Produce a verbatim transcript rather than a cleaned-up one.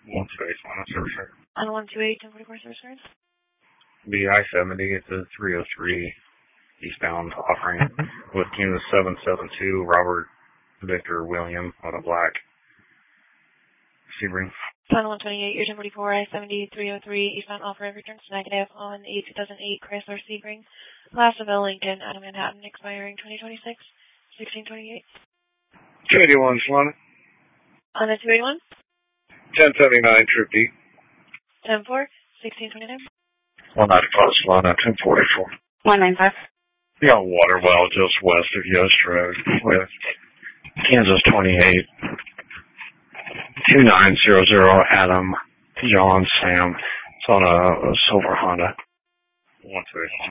One space, one service card. On one two eight, ten forty-four service cards. The I seventy, it's a three oh three eastbound offering with Kansas seven seven two, Robert Victor William on a black Sebring. On one twenty-eight, your ten forty-four, I seventy, three oh three, eastbound offering returns negative on a two thousand eight Chrysler Sebring. Placerville, Lincoln, out of Manhattan, expiring twenty twenty-six, sixteen twenty-eight. two eighty-one, Solana. On the two eighty-one? ten seventy-nine, Troop D. ten four, sixteen twenty-nine. one ninety-five, Solana, ten forty-four. one ninety-five. You got water well just west of Yost Road with Kansas twenty-eight, two nine zero zero, Adam, John, Sam. It's on a, a silver Honda. one two eight.